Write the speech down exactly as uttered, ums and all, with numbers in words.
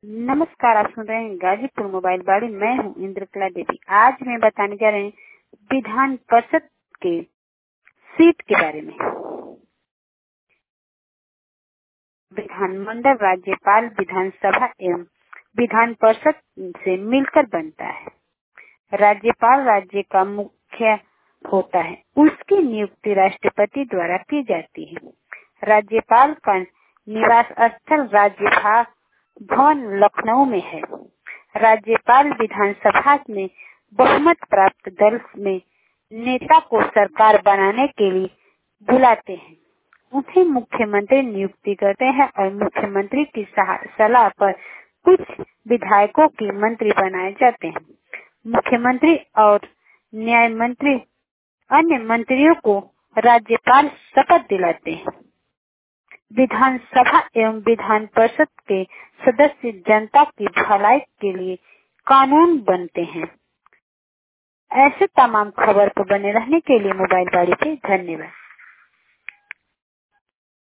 नमस्कार, आप सुन रहे हैं गाजीपुर मोबाइल बाड़ी। मैं हूं इंद्रकला देवी। आज मैं बताने जा रहे हैं विधान परिषद के सीट के बारे में। विधानमंडल राज्यपाल विधानसभा एवं विधान परिषद से मिलकर बनता है। राज्यपाल राज्य का मुखिया होता है। उसकी नियुक्ति राष्ट्रपति द्वारा की जाती है। राज्यपाल का निवास स्थल राज्य भवन लखनऊ में है। राज्यपाल विधानसभा में बहुमत प्राप्त दल में नेता को सरकार बनाने के लिए बुलाते हैं। उन्हें मुख्यमंत्री नियुक्ति करते हैं और मुख्यमंत्री की सलाह पर कुछ विधायकों की मंत्री बनाए जाते हैं। मुख्यमंत्री और न्याय मंत्री अन्य मंत्रियों को राज्यपाल शपथ दिलाते हैं। विधानसभा एवं विधान परिषद के सदस्य जनता की भलाई के लिए कानून बनते हैं। ऐसे तमाम खबर पर बने रहने के लिए मोबाइल बाड़ी पे धन्यवाद।